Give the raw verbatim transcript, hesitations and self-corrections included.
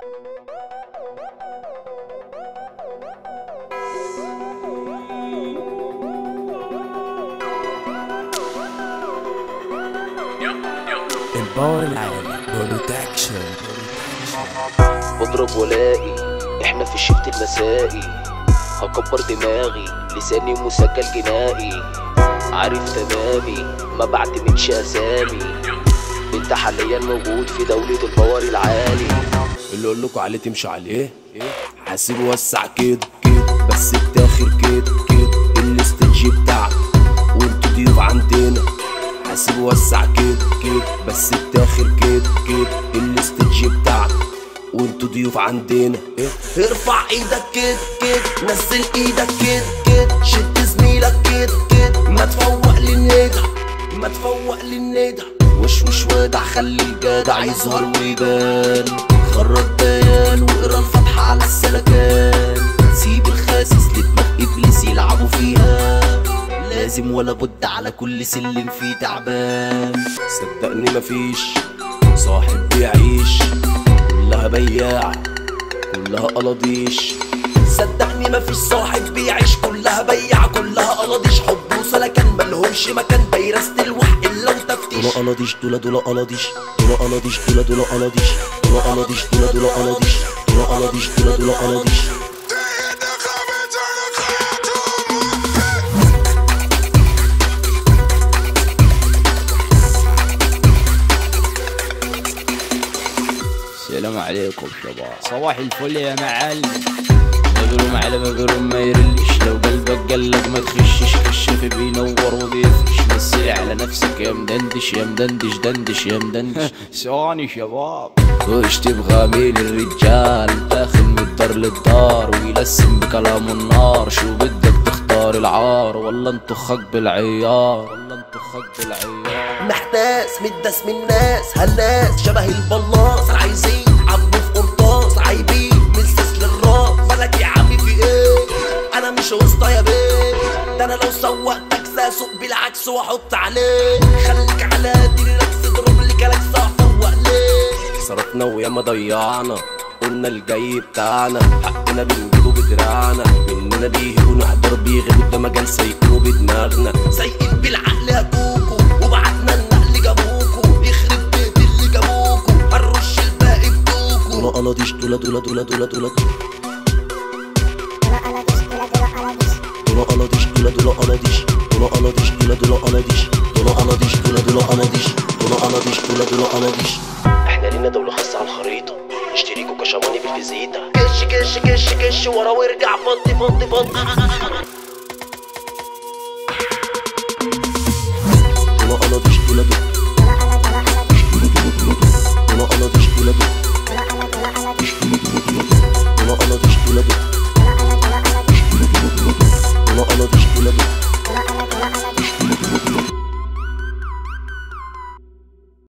الباور العالي برودكشن. بضرب ولاقي احنا في الشفت المسائي، هكبر دماغي لساني مسجل جنائي، عارف تمامي ما بعتمدش اسامي، انت حاليا موجود في دولة الباور العالي. اللي اقولكوا عليه تمشوا عليه، حاسب وسع كده كده بس التاخر كده كده الاستيدج بتاعك وانتوا ضيوف عندنا. حاسب وسع كده كده بس التاخر كده كده الاستيدج بتاعك وانتوا ضيوف عندنا. ارفع ايدك كده كده، نزل ايدك كده كده، شد زميلك كده كده، ما تفوق للندى ما تفوق للندى. وش وش وادع خلي الجدع يظهر ويبان، خرج بيان واقرا الفتحة على السلكان، سيب الخاسس لدماغ ابليس يلعبوا فيها، لازم ولا بد على كل سلم فيه تعبان. صدقني مفيش صاحب بيعيش، كلها بياع كلها قلاضيش. صدقني مفيش صاحب بيعيش، كلها بياع كلها قلاضيش. حب وسلكان ملهمش مكان، بيرست الوحق الا وتفتيش. دول قلاضيش دول دول قلاضيش دول قلاضيش دول دول قلاضيش دول قلاضيش دول دول قلاضيش دول قلاضيش دول دول قلاضيش. السلام عليكم شباب، صباح الفل يا معلم. مظلوم على مظلوم ما يرلش، لو قلبك قلب ما تخشش، كشف بينور وبيفرش. مثل على نفسك يا مدندش يا مدندش دندش يا مدندش. ثواني شباب، وش تبغى مين الرجال داخل من الدار للدار ويلسم بكلام النار؟ شو بدك تختار العار ولا انطخك بالعيار ولا انطخك بالعيار؟ محتاس مدس من الناس، هالناس شبه البلاص عايزين عبوا في قرطاس، عايبين من سس للراس. مالك يا عمي في ايه؟ انا مش وسطى يا بيه، ده انا لو سوقتك ساسوق بالعكس واحط عليه. خليك على دينك تضرب لي كلاكسة فوق ليه. صرفنا وياما ضيعنا، قلنا الجاي بتاعنا، حقنا بنجيبه بدراعنا، مننا بيهبوا نحضر بيغيبوا، ده مجال سايقينه بدماغنا. سايقين بالعقل يا كوكو وبعتنا النقل جابوكو، يخرب بيت اللي جابوكو، هنرش الباقي بدوكو. دول قلاضيش دول دول دول دول دول دول قلاضيش دول دول قلاضيش دول قلاضيش دول دول قلاضيش دول قلاضيش دول دول قلاضيش دول قلاضيش دول دول قلاضيش. احنا لينا دولة خاصة على الخريطة، اشتريكوا كشماني بالفيزيتا. كش كش كش كش ورا وارجع فضي فضي فضي. دول قلاضيش دول دول دول قلاضيش دول دول دول قلاضيش دول دول دول قلاضيش دول دول.